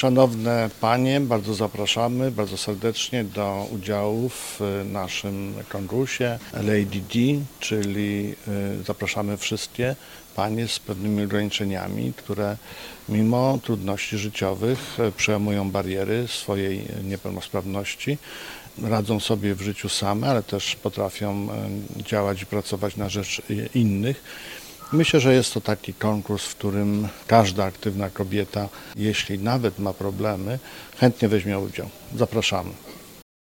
Szanowne panie, bardzo zapraszamy bardzo serdecznie do udziału w naszym konkursie Lady D, czyli zapraszamy wszystkie panie z pewnymi ograniczeniami, które mimo trudności życiowych przełamują bariery swojej niepełnosprawności, radzą sobie w życiu same, ale też potrafią działać i pracować na rzecz innych. Myślę, że jest to taki konkurs, w którym każda aktywna kobieta, jeśli nawet ma problemy, chętnie weźmie udział. Zapraszamy.